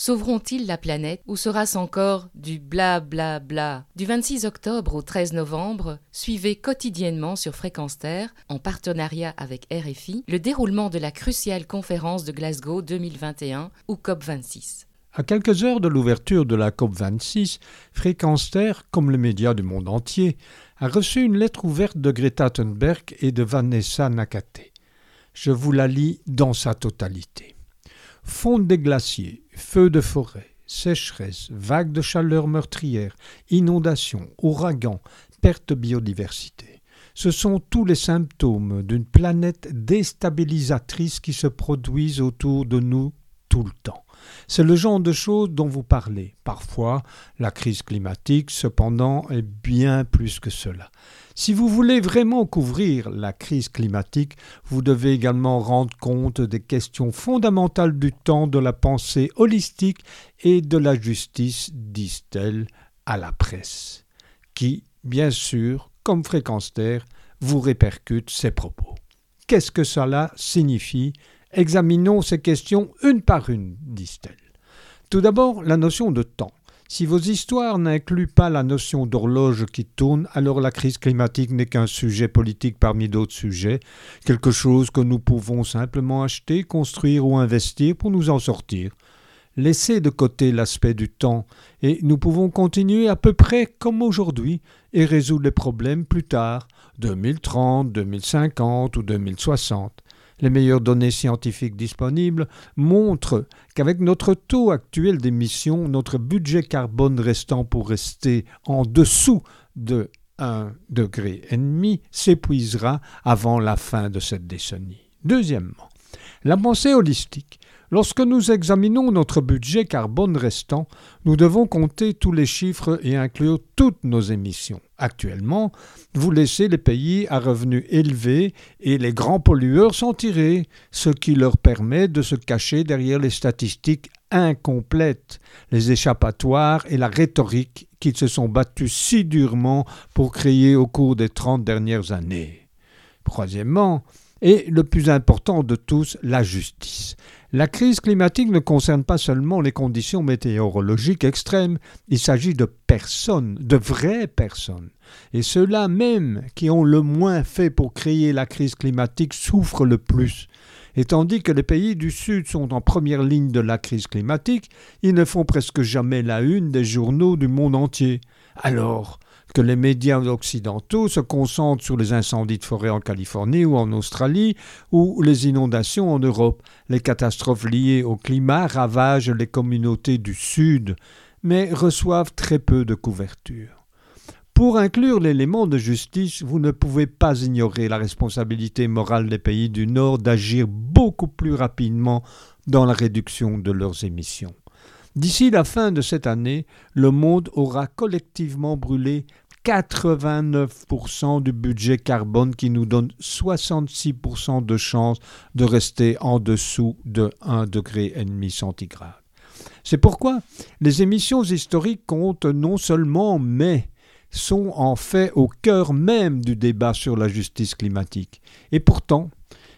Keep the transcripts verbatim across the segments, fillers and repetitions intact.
Sauveront-ils la planète ou sera-ce encore du bla bla bla? Du vingt-six octobre au treize novembre, suivez quotidiennement sur Fréquence Terre, en partenariat avec R F I, le déroulement de la cruciale conférence de Glasgow deux mille vingt et un ou COP vingt-six. À quelques heures de l'ouverture de la COP vingt-six, Fréquence Terre, comme les médias du monde entier, a reçu une lettre ouverte de Greta Thunberg et de Vanessa Nakate. Je vous la lis dans sa totalité. Fonte des glaciers, feux de forêt, sécheresse, vagues de chaleur meurtrières, inondations, ouragans, perte de biodiversité. Ce sont tous les symptômes d'une planète déstabilisatrice qui se produisent autour de nous tout le temps. C'est le genre de choses dont vous parlez. Parfois, la crise climatique, cependant, est bien plus que cela. Si vous voulez vraiment couvrir la crise climatique, vous devez également rendre compte des questions fondamentales du temps, de la pensée holistique et de la justice, disent-elles à la presse, qui, bien sûr, comme Fréquence Terre, vous répercute ces propos. Qu'est-ce que cela signifie ? Examinons ces questions une par une, disent-elles. Tout d'abord, la notion de temps. Si vos histoires n'incluent pas la notion d'horloge qui tourne, alors la crise climatique n'est qu'un sujet politique parmi d'autres sujets, quelque chose que nous pouvons simplement acheter, construire ou investir pour nous en sortir. Laissez de côté l'aspect du temps et nous pouvons continuer à peu près comme aujourd'hui et résoudre les problèmes plus tard, deux mille trente, deux mille cinquante ou deux mille soixante. Les meilleures données scientifiques disponibles montrent qu'avec notre taux actuel d'émissions, notre budget carbone restant pour rester en dessous de un degré et demi s'épuisera avant la fin de cette décennie. Deuxièmement, la pensée holistique. Lorsque nous examinons notre budget carbone restant, nous devons compter tous les chiffres et inclure toutes nos émissions. Actuellement, vous laissez les pays à revenus élevés et les grands pollueurs s'en tirer, ce qui leur permet de se cacher derrière les statistiques incomplètes, les échappatoires et la rhétorique qu'ils se sont battus si durement pour créer au cours des trente dernières années. Troisièmement, et le plus important de tous, la justice. La crise climatique ne concerne pas seulement les conditions météorologiques extrêmes, il s'agit de personnes, de vraies personnes. Et ceux-là même qui ont le moins fait pour créer la crise climatique souffrent le plus. Et tandis que les pays du Sud sont en première ligne de la crise climatique, ils ne font presque jamais la une des journaux du monde entier. Alors que les médias occidentaux se concentrent sur les incendies de forêt en Californie ou en Australie ou les inondations en Europe. Les catastrophes liées au climat ravagent les communautés du Sud, mais reçoivent très peu de couverture. Pour inclure l'élément de justice, vous ne pouvez pas ignorer la responsabilité morale des pays du Nord d'agir beaucoup plus rapidement dans la réduction de leurs émissions. D'ici la fin de cette année, le monde aura collectivement brûlé quatre-vingt-neuf pour cent du budget carbone qui nous donne soixante-six pour cent de chances de rester en dessous de un degré et demi centigrade. C'est pourquoi les émissions historiques comptent non seulement, mais sont en fait au cœur même du débat sur la justice climatique. Et pourtant,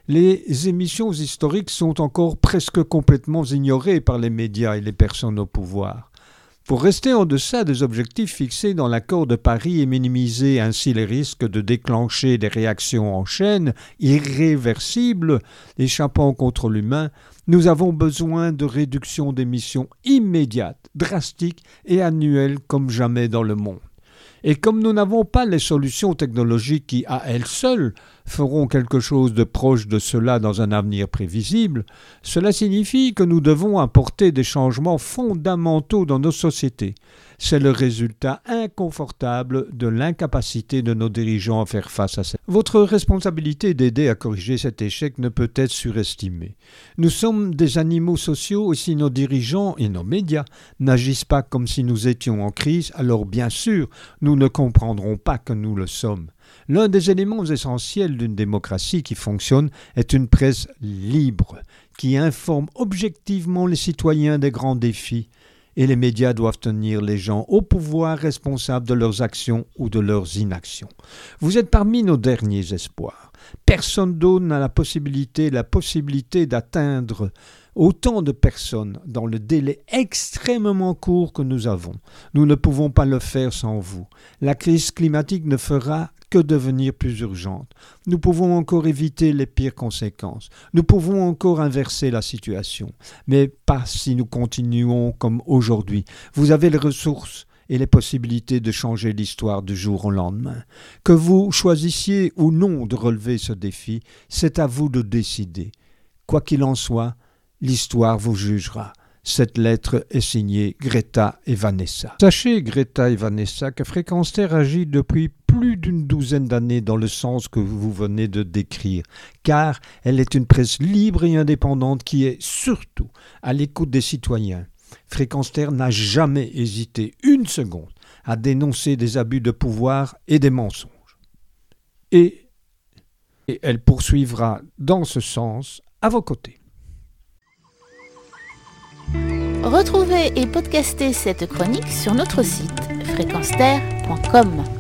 les émissions historiques sont encore presque complètement ignorées par les médias et les personnes au pouvoir. Pour rester en deçà des objectifs fixés dans l'accord de Paris et minimiser ainsi les risques de déclencher des réactions en chaîne irréversibles échappant au contrôle humain, nous avons besoin de réductions d'émissions immédiates, drastiques et annuelles comme jamais dans le monde. Et comme nous n'avons pas les solutions technologiques qui, à elles seules, feront quelque chose de proche de cela dans un avenir prévisible, cela signifie que nous devons apporter des changements fondamentaux dans nos sociétés. C'est le résultat inconfortable de l'incapacité de nos dirigeants à faire face à ça. Votre responsabilité d'aider à corriger cet échec ne peut être surestimée. Nous sommes des animaux sociaux et si nos dirigeants et nos médias n'agissent pas comme si nous étions en crise, alors bien sûr, nous ne comprendrons pas que nous le sommes. L'un des éléments essentiels d'une démocratie qui fonctionne est une presse libre, qui informe objectivement les citoyens des grands défis. Et les médias doivent tenir les gens au pouvoir responsables de leurs actions ou de leurs inactions. Vous êtes parmi nos derniers espoirs. Personne d'autre n'a la possibilité, la possibilité d'atteindre autant de personnes dans le délai extrêmement court que nous avons. Nous ne pouvons pas le faire sans vous. La crise climatique ne fera que devenir plus urgente. Nous pouvons encore éviter les pires conséquences. Nous pouvons encore inverser la situation. Mais pas si nous continuons comme aujourd'hui. Vous avez les ressources et les possibilités de changer l'histoire du jour au lendemain. Que vous choisissiez ou non de relever ce défi, c'est à vous de décider. Quoi qu'il en soit, l'histoire vous jugera. Cette lettre est signée Greta et Vanessa. Sachez, Greta et Vanessa, que Fréquence Terre agit depuis plus d'une douzaine d'années dans le sens que vous venez de décrire, car elle est une presse libre et indépendante qui est surtout à l'écoute des citoyens. Fréquence Terre n'a jamais hésité une seconde à dénoncer des abus de pouvoir et des mensonges. Et, et elle poursuivra dans ce sens à vos côtés. Retrouvez et podcastez cette chronique sur notre site fréquence terre point com.